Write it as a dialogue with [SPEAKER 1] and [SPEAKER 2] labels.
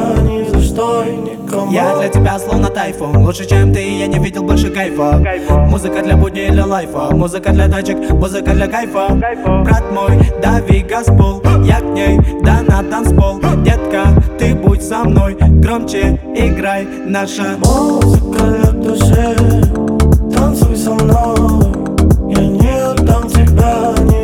[SPEAKER 1] ни за что и никому.
[SPEAKER 2] Я для тебя словно тайфун, лучше чем ты, я не видел больше кайфа. Музыка для будни или лайфа, музыка для тачек, музыка для кайфа. Брат мой, дави газпол, я к ней, да на танцпол. Детка, ты будь со мной, громче играй наша
[SPEAKER 1] музыка для души, танцуй со мной. Я не отдам тебя,